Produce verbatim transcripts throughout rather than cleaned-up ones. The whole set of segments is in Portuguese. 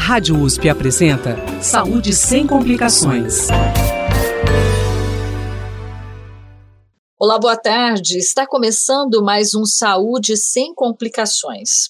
Rádio U S P apresenta Saúde Sem Complicações. Olá, boa tarde. Está começando mais um Saúde Sem Complicações.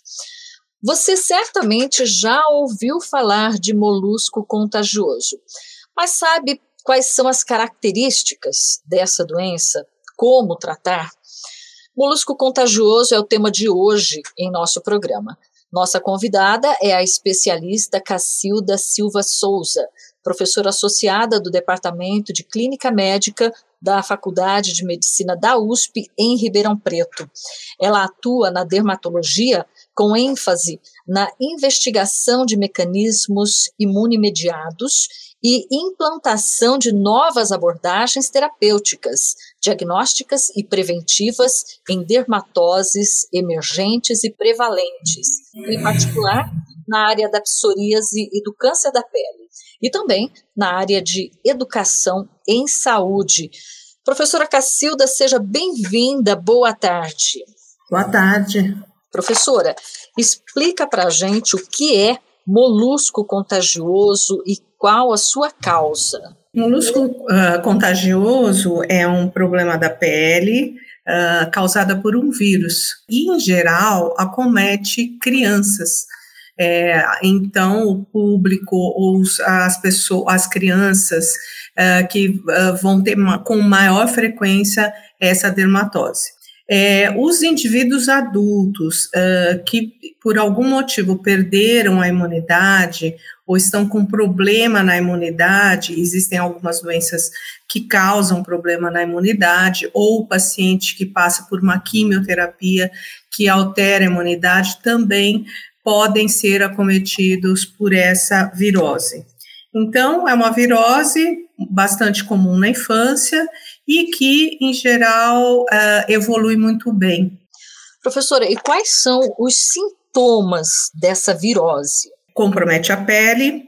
Você certamente já ouviu falar de molusco contagioso, mas sabe quais são as características dessa doença? Como tratar? Molusco contagioso é o tema de hoje em nosso programa. Nossa convidada é a especialista Cacilda Silva Souza, professora associada do Departamento de Clínica Médica da Faculdade de Medicina da U S P em Ribeirão Preto. Ela atua na dermatologia com ênfase na investigação de mecanismos imunomediados e implantação de novas abordagens terapêuticas, diagnósticas e preventivas em dermatoses emergentes e prevalentes, em particular na área da psoríase e do câncer da pele, e também na área de educação em saúde. Professora Cacilda, seja bem-vinda, boa tarde. Boa tarde. Professora, explica para a gente o que é molusco contagioso e qual a sua causa. Molusco uh, contagioso é um problema da pele uh, causada por um vírus e, em geral, acomete crianças. É, então, o público ou as pessoas, as crianças uh, que uh, vão ter ma- com maior frequência essa dermatose. É, os indivíduos adultos uh, que, por algum motivo, perderam a imunidade ou estão com problema na imunidade, existem algumas doenças que causam problema na imunidade, ou o paciente que passa por uma quimioterapia que altera a imunidade, também podem ser acometidos por essa virose. Então, é uma virose bastante comum na infância e que, em geral, uh, evolui muito bem. Professora, e quais são os sintomas dessa virose? Compromete a pele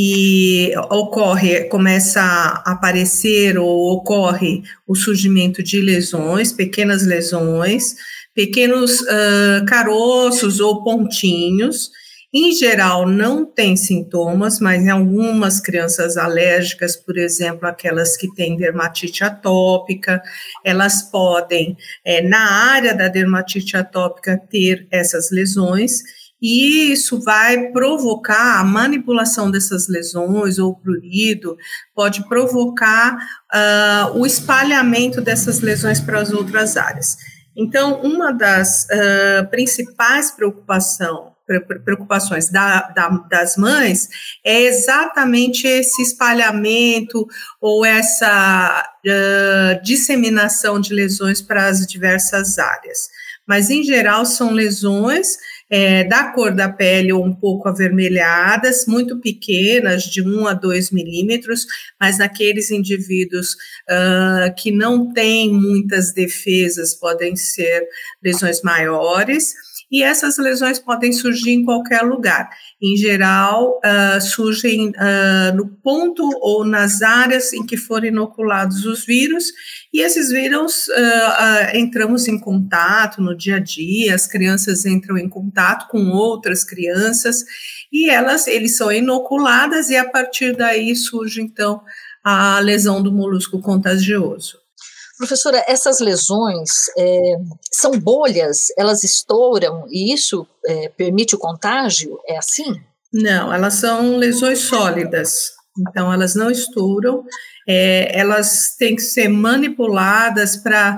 e ocorre, começa a aparecer ou ocorre o surgimento de lesões, pequenas lesões, pequenos uh, caroços ou pontinhos. Em geral, não tem sintomas, mas em algumas crianças alérgicas, por exemplo, aquelas que têm dermatite atópica, elas podem, é, na área da dermatite atópica, ter essas lesões, e isso vai provocar a manipulação dessas lesões ou prurido, pode provocar uh, o espalhamento dessas lesões para as outras áreas. Então, uma das uh, principais preocupações preocupações da, da, das mães é exatamente esse espalhamento ou essa uh, disseminação de lesões para as diversas áreas. Mas, em geral, são lesões é, da cor da pele ou um pouco avermelhadas, muito pequenas, de um a dois milímetros, mas naqueles indivíduos uh, que não têm muitas defesas, podem ser lesões maiores. E essas lesões podem surgir em qualquer lugar. Em geral, uh, surgem uh, no ponto ou nas áreas em que foram inoculados os vírus, e esses vírus uh, uh, entramos em contato no dia a dia, as crianças entram em contato com outras crianças, e elas, eles são inoculadas, e a partir daí surge, então, a lesão do molusco contagioso. Professora, essas lesões é, são bolhas, elas estouram e isso é, permite o contágio? É assim? Não, elas são lesões sólidas, então elas não estouram, é, elas têm que ser manipuladas para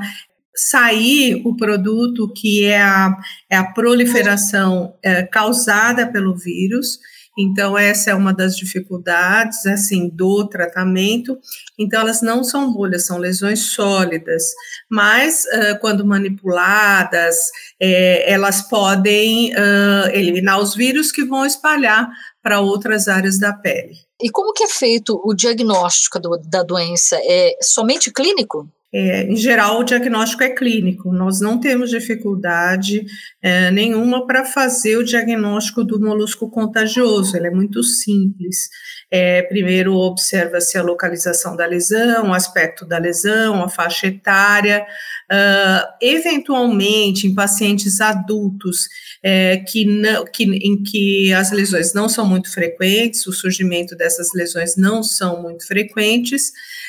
sair o produto que é a, é a proliferação é, causada pelo vírus. Então, essa é uma das dificuldades, assim, do tratamento. Então, elas não são bolhas, são lesões sólidas, mas, uh, quando manipuladas, é, elas podem uh, eliminar os vírus que vão espalhar para outras áreas da pele. E como que é feito o diagnóstico do, da doença? É somente clínico? É, em geral, o diagnóstico é clínico, nós não temos dificuldade é, nenhuma para fazer o diagnóstico do molusco contagioso, ele é muito simples. É, primeiro, observa-se a localização da lesão, o aspecto da lesão, a faixa etária. Uh, eventualmente, em pacientes adultos é, que não, que, em que as lesões não são muito frequentes, o surgimento dessas lesões não são muito frequentes,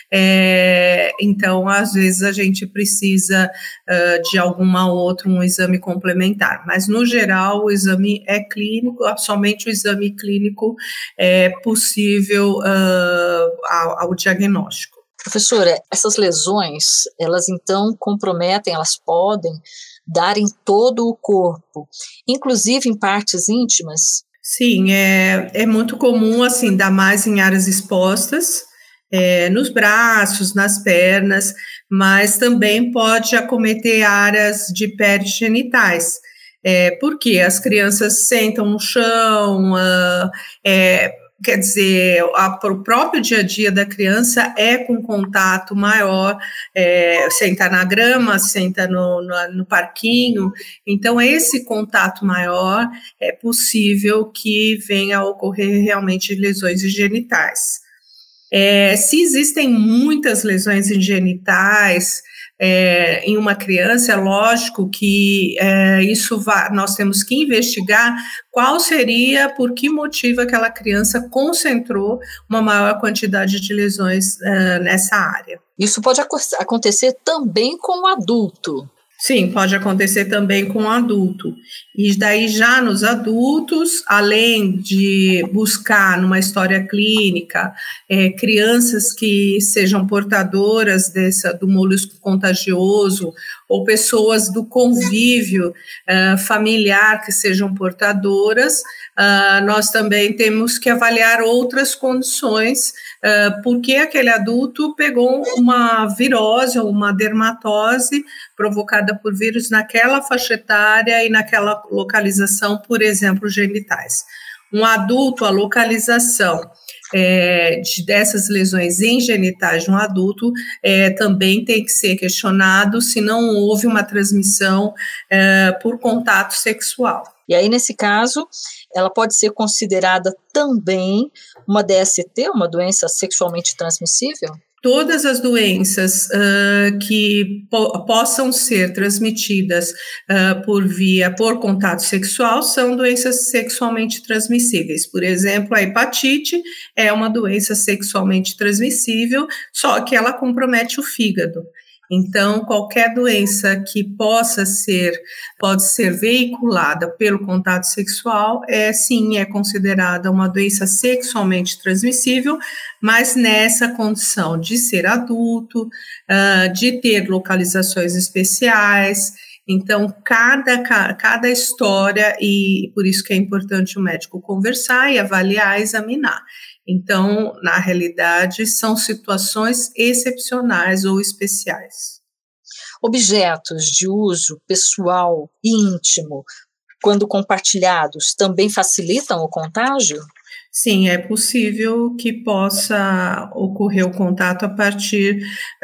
é, então, às vezes, a gente precisa uh, de alguma outra, um exame complementar. Mas, no geral, o exame é clínico, somente o exame clínico é possível uh, ao, ao diagnóstico. Professora, essas lesões, elas então comprometem, elas podem dar em todo o corpo, inclusive em partes íntimas? Sim, é, é muito comum, assim, dar mais em áreas expostas, É, nos braços, nas pernas, mas também pode acometer áreas de perigenitais, é, porque as crianças sentam no chão, uh, é, quer dizer, a, o próprio dia a dia da criança é com contato maior, é, senta na grama, senta no, no, no parquinho, então esse contato maior é possível que venha a ocorrer realmente lesões genitais. É, se existem muitas lesões genitais é, em uma criança, é lógico que é, isso vai, nós temos que investigar qual seria, por que motivo aquela criança concentrou uma maior quantidade de lesões uh, nessa área. Isso pode ac- acontecer também com o adulto. Sim, pode acontecer também com o adulto. E daí já nos adultos, além de buscar numa história clínica é, crianças que sejam portadoras dessa, do molusco contagioso ou pessoas do convívio uh, familiar que sejam portadoras, uh, nós também temos que avaliar outras condições, uh, porque aquele adulto pegou uma virose ou uma dermatose provocada por vírus naquela faixa etária e naquela localização, por exemplo, genitais. Um adulto, a localização é, de, dessas lesões em genitais de um adulto é, também tem que ser questionado se não houve uma transmissão é, por contato sexual. E aí, nesse caso, ela pode ser considerada também uma D S T, uma doença sexualmente transmissível? Todas as doenças uh, que po- possam ser transmitidas uh, por via, por contato sexual, são doenças sexualmente transmissíveis. Por exemplo, a hepatite é uma doença sexualmente transmissível, só que ela compromete o fígado. Então, qualquer doença que possa ser, pode ser veiculada pelo contato sexual, é sim, é considerada uma doença sexualmente transmissível, mas nessa condição de ser adulto, uh, de ter localizações especiais. Então, cada, cada história, e por isso que é importante o médico conversar e avaliar, examinar. Então, na realidade, são situações excepcionais ou especiais. Objetos de uso pessoal e íntimo, quando compartilhados, também facilitam o contágio? Sim, é possível que possa ocorrer o contato a partir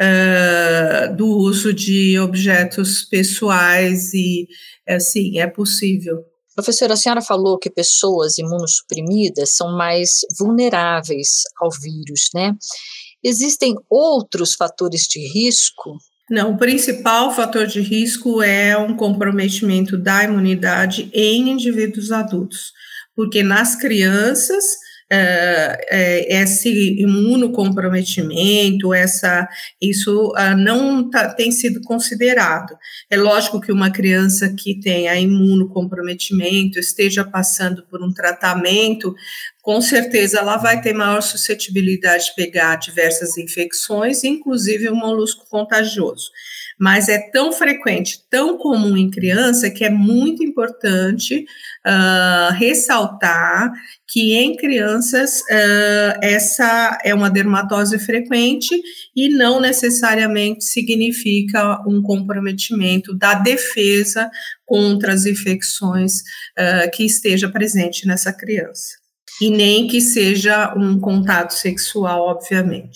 uh, do uso de objetos pessoais e, assim, é possível. Professora, a senhora falou que pessoas imunossuprimidas são mais vulneráveis ao vírus, né? Existem outros fatores de risco? Não, o principal fator de risco é um comprometimento da imunidade em indivíduos adultos, porque nas crianças é, é, esse imunocomprometimento, essa, isso ah, não tá, tem sido considerado. É lógico que uma criança que tenha imunocomprometimento, esteja passando por um tratamento, com certeza ela vai ter maior suscetibilidade de pegar diversas infecções, inclusive o molusco contagioso. Mas é tão frequente, tão comum em criança, que é muito importante uh, ressaltar que em crianças uh, essa é uma dermatose frequente e não necessariamente significa um comprometimento da defesa contra as infecções uh, que esteja presente nessa criança. E nem que seja um contato sexual, obviamente.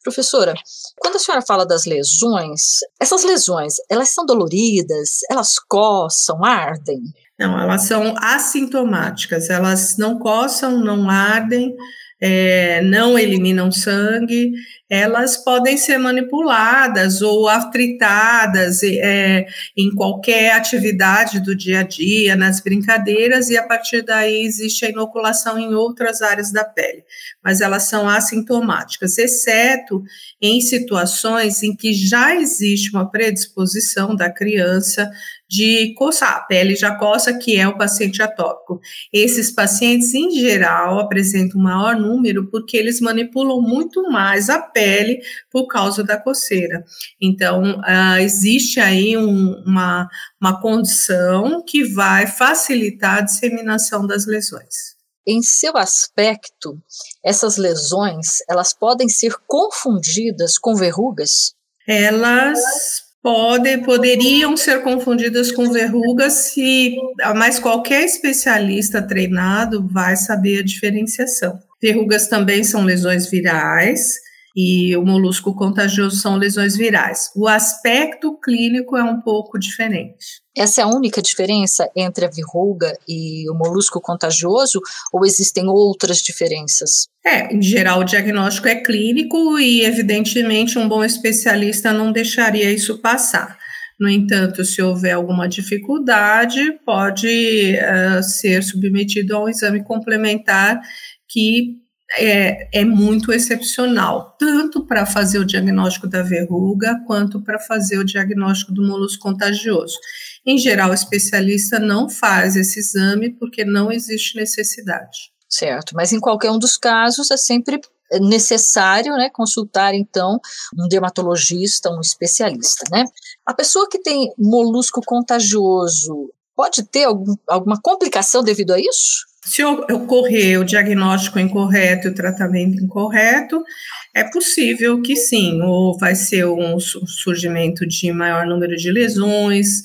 Professora, quando a senhora fala das lesões, essas lesões, elas são doloridas, elas coçam, ardem? Não, elas são assintomáticas, elas não coçam, não ardem, é, não eliminam sangue, elas podem ser manipuladas ou artritadas é, em qualquer atividade do dia a dia, nas brincadeiras, e a partir daí existe a inoculação em outras áreas da pele, mas elas são assintomáticas, exceto em situações em que já existe uma predisposição da criança de coçar, a pele já coça, que é o paciente atópico. Esses pacientes, em geral, apresentam um maior número porque eles manipulam muito mais a pele por causa da coceira. Então, uh, existe aí um, uma, uma condição que vai facilitar a disseminação das lesões. Em seu aspecto, essas lesões, elas podem ser confundidas com verrugas? Elas Podem, poderiam ser confundidas com verrugas, se, mas qualquer especialista treinado vai saber a diferenciação. Verrugas também são lesões virais e o molusco contagioso são lesões virais. O aspecto clínico é um pouco diferente. Essa é a única diferença entre a verruga e o molusco contagioso, ou existem outras diferenças? É, em geral o diagnóstico é clínico e, evidentemente, um bom especialista não deixaria isso passar. No entanto, se houver alguma dificuldade, pode uh, ser submetido a um exame complementar que é, é muito excepcional, tanto para fazer o diagnóstico da verruga, quanto para fazer o diagnóstico do molusco contagioso. Em geral, o especialista não faz esse exame porque não existe necessidade. Certo, mas em qualquer um dos casos é sempre necessário, né, consultar, então, um dermatologista, um especialista, né? A pessoa que tem molusco contagioso pode ter algum, alguma complicação devido a isso? Se ocorrer o diagnóstico incorreto e o tratamento incorreto, é possível que sim, ou vai ser um surgimento de maior número de lesões,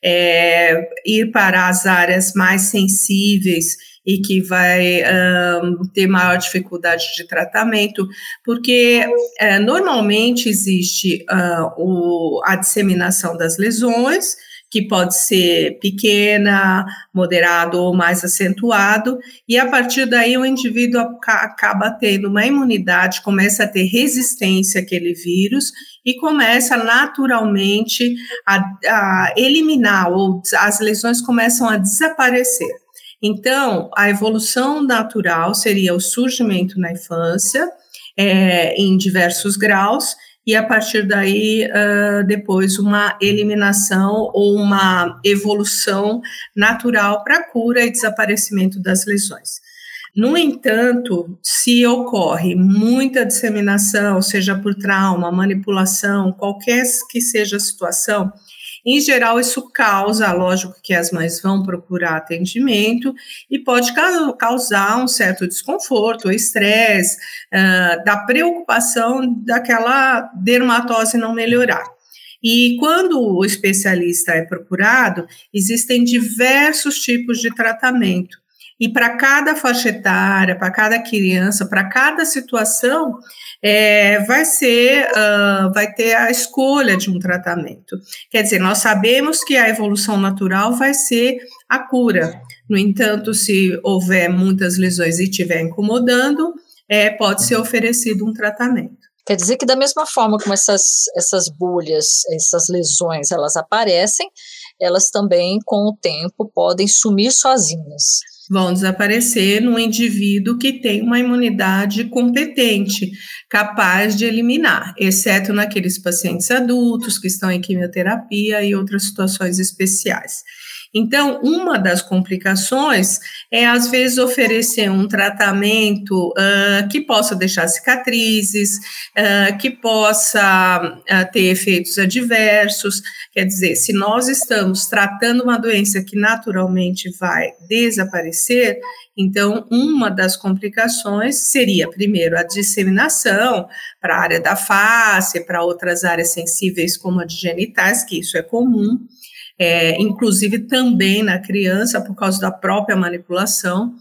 é, ir para as áreas mais sensíveis e que vai um, ter maior dificuldade de tratamento, porque uh, normalmente existe uh, o, a disseminação das lesões, que pode ser pequena, moderado ou mais acentuado, e a partir daí o indivíduo acaba tendo uma imunidade, começa a ter resistência àquele vírus e começa naturalmente a, a eliminar, ou as lesões começam a desaparecer. Então, a evolução natural seria o surgimento na infância, é, em diversos graus, e a partir daí, uh, depois, uma eliminação ou uma evolução natural para a cura e desaparecimento das lesões. No entanto, se ocorre muita disseminação, seja por trauma, manipulação, qualquer que seja a situação, em geral, isso causa, lógico que as mães vão procurar atendimento e pode causar um certo desconforto, ou estresse, uh, da preocupação daquela dermatose não melhorar. E quando o especialista é procurado, existem diversos tipos de tratamento. E para cada faixa etária, para cada criança, para cada situação, é, vai ser, uh, vai ter a escolha de um tratamento. Quer dizer, nós sabemos que a evolução natural vai ser a cura. No entanto, se houver muitas lesões e estiver incomodando, é, pode ser oferecido um tratamento. Quer dizer que da mesma forma como essas, essas bolhas, essas lesões, elas aparecem, elas também, com o tempo, podem sumir sozinhas. Vão desaparecer no indivíduo que tem uma imunidade competente, capaz de eliminar, exceto naqueles pacientes adultos que estão em quimioterapia e outras situações especiais. Então, uma das complicações é, às vezes, oferecer um tratamento uh, que possa deixar cicatrizes, uh, que possa uh, ter efeitos adversos. Quer dizer, se nós estamos tratando uma doença que naturalmente vai desaparecer, então, uma das complicações seria, primeiro, a disseminação para a área da face, para outras áreas sensíveis, como a de genitais, que isso é comum. é, inclusive também na criança, por causa da própria manipulação.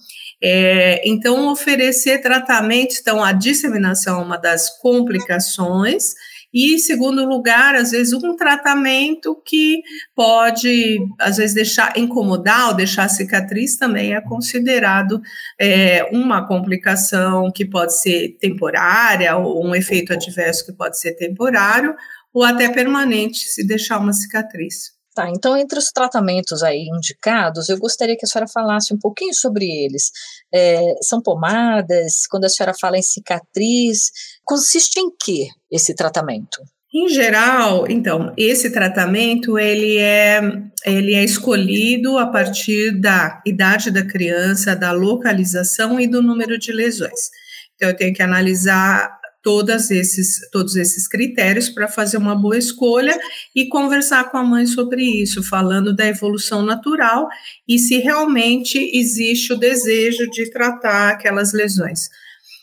É, então, oferecer tratamento, então, a disseminação é uma das complicações, e, em segundo lugar, às vezes, um tratamento que pode, às vezes, deixar incomodar ou deixar cicatriz também é considerado é, uma complicação que pode ser temporária, ou um efeito adverso que pode ser temporário, ou até permanente, se deixar uma cicatriz. Tá, então entre os tratamentos aí indicados, eu gostaria que a senhora falasse um pouquinho sobre eles. É, são pomadas? Quando a senhora fala em cicatriz, consiste em que esse tratamento? Em geral, então, esse tratamento ele é, ele é escolhido a partir da idade da criança, da localização e do número de lesões. Então, eu tenho que analisar Todos esses, todos esses critérios para fazer uma boa escolha e conversar com a mãe sobre isso, falando da evolução natural e se realmente existe o desejo de tratar aquelas lesões.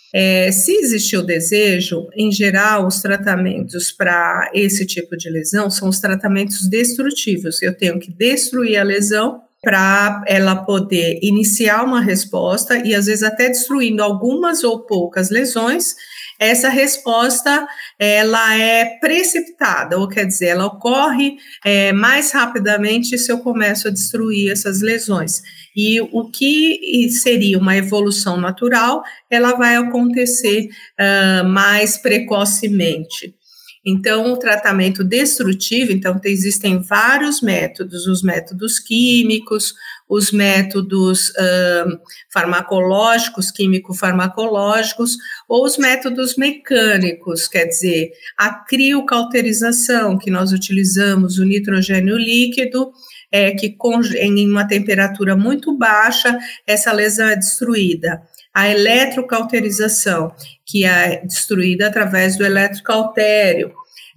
É, se existe o desejo, em geral, os tratamentos para esse tipo de lesão são os tratamentos destrutivos. Eu tenho que destruir a lesão para ela poder iniciar uma resposta e, às vezes, até destruindo algumas ou poucas lesões, essa resposta, ela é precipitada, ou quer dizer, ela ocorre é, mais rapidamente se eu começo a destruir essas lesões. E o que seria uma evolução natural, ela vai acontecer uh, mais precocemente. Então, o tratamento destrutivo, então, existem vários métodos, os métodos químicos, os métodos uh, farmacológicos, químico-farmacológicos, ou os métodos mecânicos, quer dizer, a criocauterização, que nós utilizamos o nitrogênio líquido, é, que em uma temperatura muito baixa, essa lesão é destruída. A eletrocauterização, que é destruída através do eletrocautério.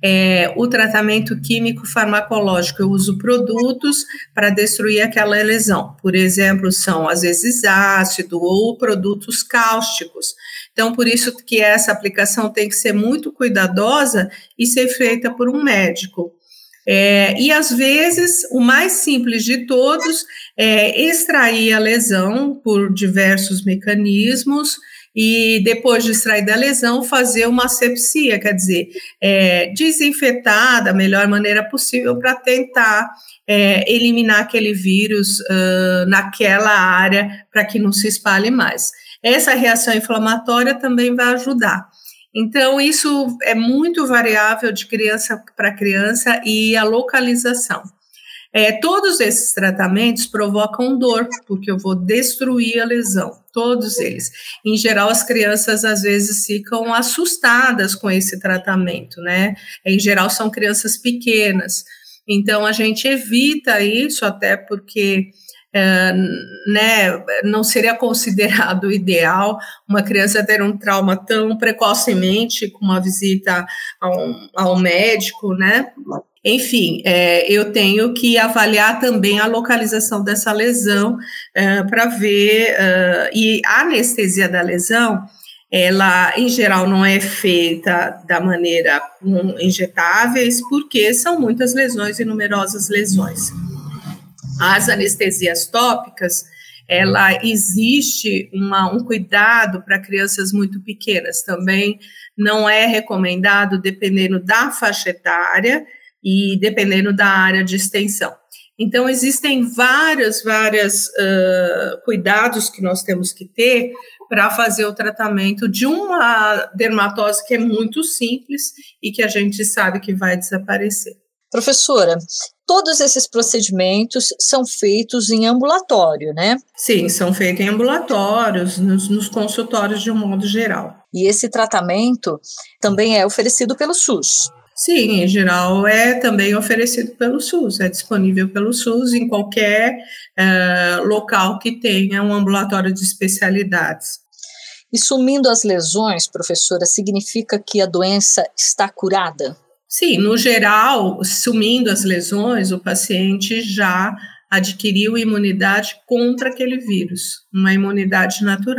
É, o tratamento químico farmacológico, eu uso produtos para destruir aquela lesão. Por exemplo, são às vezes ácido ou produtos cáusticos. Então, por isso que essa aplicação tem que ser muito cuidadosa e ser feita por um médico. É, e às vezes, o mais simples de todos é extrair a lesão por diversos mecanismos e depois de extrair da lesão fazer uma asepsia, quer dizer, é, desinfetar da melhor maneira possível para tentar é, eliminar aquele vírus uh, naquela área para que não se espalhe mais. Essa reação inflamatória também vai ajudar. Então, isso é muito variável de criança para criança e a localização. É, todos esses tratamentos provocam dor, porque eu vou destruir a lesão, todos eles. Em geral, as crianças às vezes ficam assustadas com esse tratamento, né? Em geral, são crianças pequenas. Então, a gente evita isso, até porque é, né, não seria considerado ideal uma criança ter um trauma tão precocemente com uma visita ao, ao médico, né? Enfim, é, eu tenho que avaliar também a localização dessa lesão é, para ver, uh, e a anestesia da lesão, ela em geral não é feita da maneira com injetáveis, porque são muitas lesões e numerosas lesões. As anestesias tópicas, ela existe uma, um cuidado para crianças muito pequenas, também não é recomendado dependendo da faixa etária e dependendo da área de extensão. Então, existem vários, vários uh, cuidados que nós temos que ter para fazer o tratamento de uma dermatose que é muito simples e que a gente sabe que vai desaparecer. Professora, todos esses procedimentos são feitos em ambulatório, né? Sim, são feitos em ambulatórios, nos, nos consultórios de um modo geral. E esse tratamento também é oferecido pelo SUS? Sim, em geral é também oferecido pelo SUS, é disponível pelo SUS em qualquer uh, local que tenha um ambulatório de especialidades. E sumindo as lesões, professora, significa que a doença está curada? Sim, no geral, sumindo as lesões, o paciente já adquiriu imunidade contra aquele vírus, uma imunidade natural.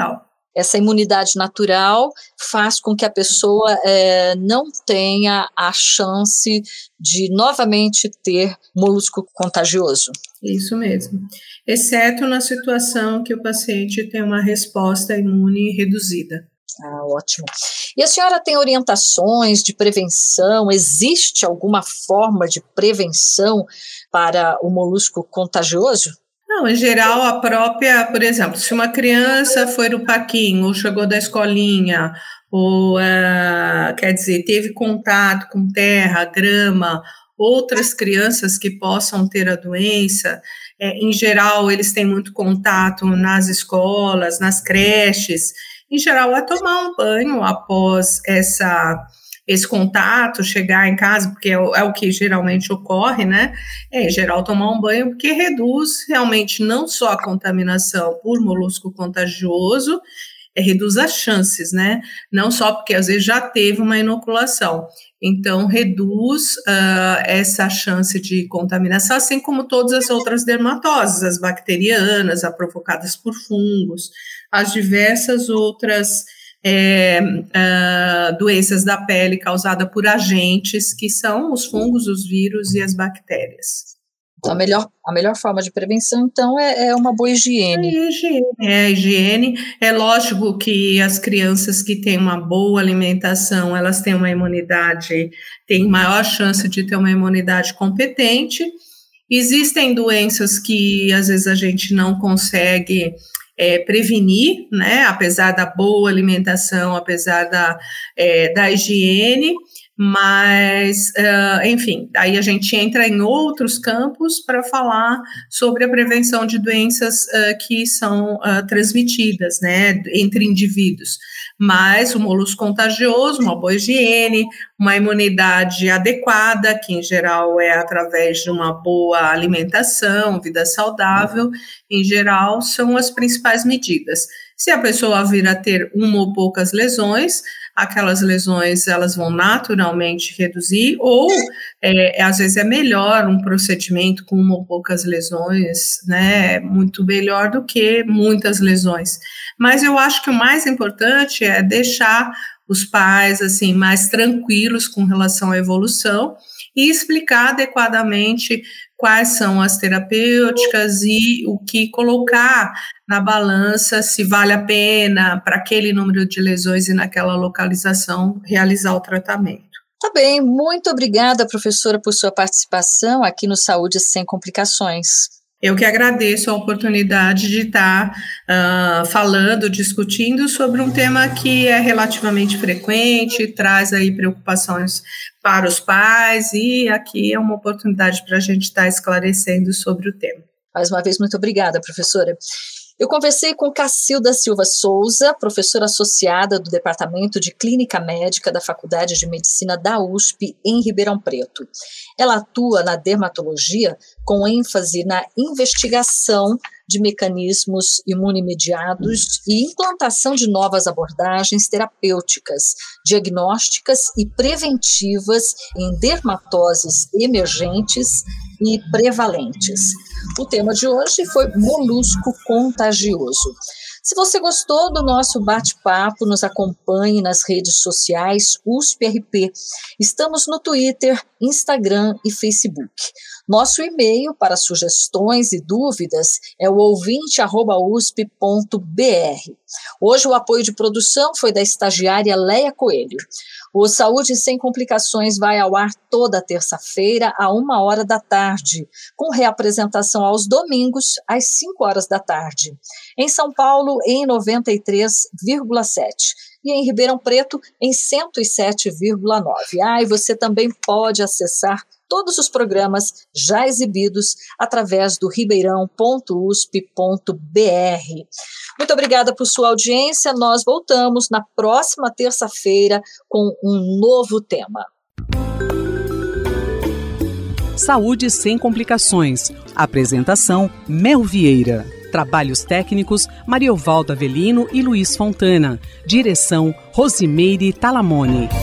Essa imunidade natural faz com que a pessoa é, não tenha a chance de novamente ter molusco contagioso. Isso mesmo, exceto na situação que o paciente tem uma resposta imune reduzida. Ah, ótimo. E a senhora tem orientações de prevenção? Existe alguma forma de prevenção para o molusco contagioso? Não, em geral, a própria, por exemplo, se uma criança foi no parquinho, ou chegou da escolinha, ou, uh, quer dizer, teve contato com terra, grama, outras crianças que possam ter a doença, é, em geral, eles têm muito contato nas escolas, nas creches, em geral, é tomar um banho após essa... esse contato, chegar em casa, porque é o, é o que geralmente ocorre, né? É, em geral, tomar um banho, porque reduz realmente não só a contaminação por molusco contagioso, é, reduz as chances, né? Não só porque às vezes já teve uma inoculação. Então, reduz uh, essa chance de contaminação, assim como todas as outras dermatoses, as bacterianas, as provocadas por fungos, as diversas outras É, uh, doenças da pele causadas por agentes que são os fungos, os vírus e as bactérias. Então, a melhor, a melhor forma de prevenção, então, é, é uma boa higiene. É higiene. É higiene. É lógico que as crianças que têm uma boa alimentação, elas têm uma imunidade, têm maior chance de ter uma imunidade competente. Existem doenças que, às vezes, a gente não consegue É, prevenir, né, apesar da boa alimentação, apesar da, é, da higiene, mas, uh, enfim, aí a gente entra em outros campos para falar sobre a prevenção de doenças uh, que são uh, transmitidas, né, entre indivíduos. Mas o molusco contagioso, uma boa higiene, uma imunidade adequada, que em geral é através de uma boa alimentação, vida saudável, em geral são as principais medidas. Se a pessoa vir a ter uma ou poucas lesões, aquelas lesões elas vão naturalmente reduzir, ou é, às vezes é melhor um procedimento com uma ou poucas lesões, né, muito melhor do que muitas lesões. Mas eu acho que o mais importante é deixar os pais assim mais tranquilos com relação à evolução e explicar adequadamente quais são as terapêuticas e o que colocar na balança, se vale a pena para aquele número de lesões e naquela localização realizar o tratamento. Tá bem, muito obrigada, professora, por sua participação aqui no Saúde Sem Complicações. Eu que agradeço a oportunidade de estar uh, falando, discutindo sobre um tema que é relativamente frequente, traz aí preocupações para os pais e aqui é uma oportunidade para a gente estar esclarecendo sobre o tema. Mais uma vez, muito obrigada, professora. Eu conversei com Cacilda Silva Souza, professora associada do Departamento de Clínica Médica da Faculdade de Medicina da U S P em Ribeirão Preto. Ela atua na dermatologia com ênfase na investigação de mecanismos imunomediados e implantação de novas abordagens terapêuticas, diagnósticas e preventivas em dermatoses emergentes e prevalentes. O tema de hoje foi molusco contagioso. Se você gostou do nosso bate-papo, nos acompanhe nas redes sociais U S P R P. Estamos no Twitter, Instagram e Facebook. Nosso e-mail para sugestões e dúvidas é o ouvinte arroba usp ponto br. Hoje o apoio de produção foi da estagiária Leia Coelho. O Saúde Sem Complicações vai ao ar toda terça-feira, a uma hora da tarde, com reapresentação aos domingos, às cinco horas da tarde. Em São Paulo, em noventa e três vírgula sete. E em Ribeirão Preto, em cento e sete vírgula nove. Ah, e você também pode acessar todos os programas já exibidos através do ribeirão ponto usp ponto br. Muito obrigada por sua audiência. Nós voltamos na próxima terça-feira com um novo tema. Saúde Sem Complicações. Apresentação: Mel Vieira. Trabalhos técnicos: Mariovaldo Avelino e Luiz Fontana. Direção: Rosimeire Talamone.